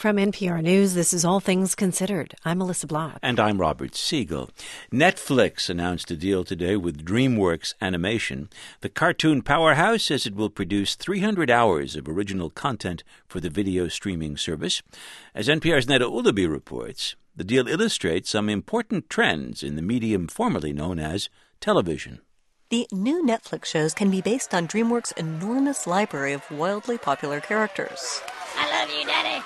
From NPR News, this is All Things Considered. I'm Melissa Block. And I'm Robert Siegel. Netflix announced a deal today with DreamWorks Animation. The cartoon powerhouse says it will produce 300 hours of original content for the video streaming service. As NPR's Neda Ulaby reports, the deal illustrates some important trends in the medium formerly known as television. The new Netflix shows can be based on DreamWorks' enormous library of wildly popular characters. I love you, Daddy.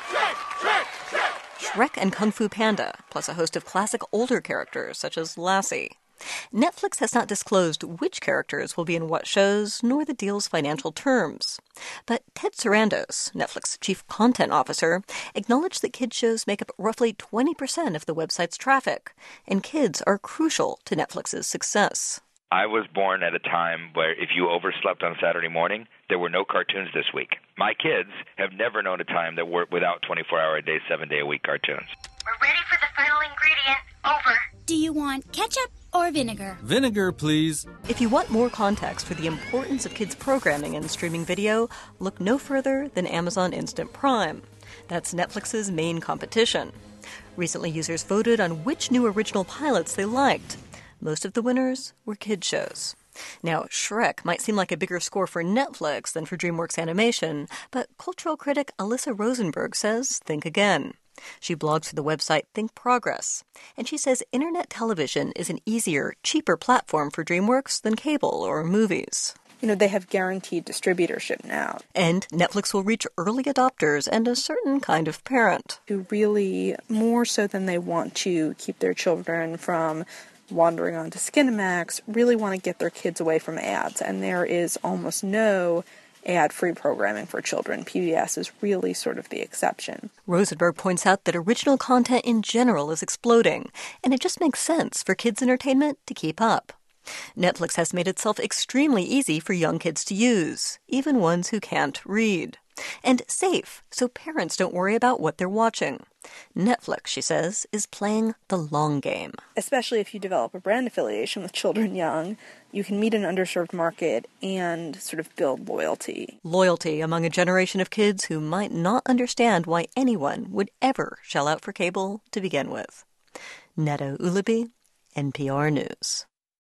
Shrek and Kung Fu Panda, plus a host of classic older characters such as Lassie. Netflix has not disclosed which characters will be in what shows, nor the deal's financial terms. But Ted Sarandos, Netflix chief content officer, acknowledged that kids shows make up roughly 20% of the website's traffic, and kids are crucial to Netflix's success. I was born at a time where if you overslept on Saturday morning, there were no cartoons this week. My kids have never known a time that were without 24-hour-a-day, 7-day-a-week cartoons. We're ready for the final ingredient. Over. Do you want ketchup or vinegar? Vinegar, please. If you want more context for the importance of kids' programming and streaming video, look no further than Amazon Instant Prime. That's Netflix's main competition. Recently, users voted on which new original pilots they liked. Most of the winners were kids' shows. Now, Shrek might seem like a bigger score for Netflix than for DreamWorks Animation, but cultural critic Alyssa Rosenberg says think again. She blogs for the website Think Progress, and she says internet television is an easier, cheaper platform for DreamWorks than cable or movies. They have guaranteed distributorship now. And Netflix will reach early adopters and a certain kind of parent who really, more so than they want to keep their children from wandering onto Skinamax, really want to get their kids away from ads. And there is almost no ad-free programming for children. PBS is really sort of the exception. Rosenberg points out that original content in general is exploding, and it just makes sense for kids' entertainment to keep up. Netflix has made itself extremely easy for young kids to use, even ones who can't read. And safe, so parents don't worry about what they're watching. Netflix, she says, is playing the long game. Especially if you develop a brand affiliation with children young, you can meet an underserved market and sort of build loyalty. Loyalty among a generation of kids who might not understand why anyone would ever shell out for cable to begin with. Neda Ulaby, NPR News.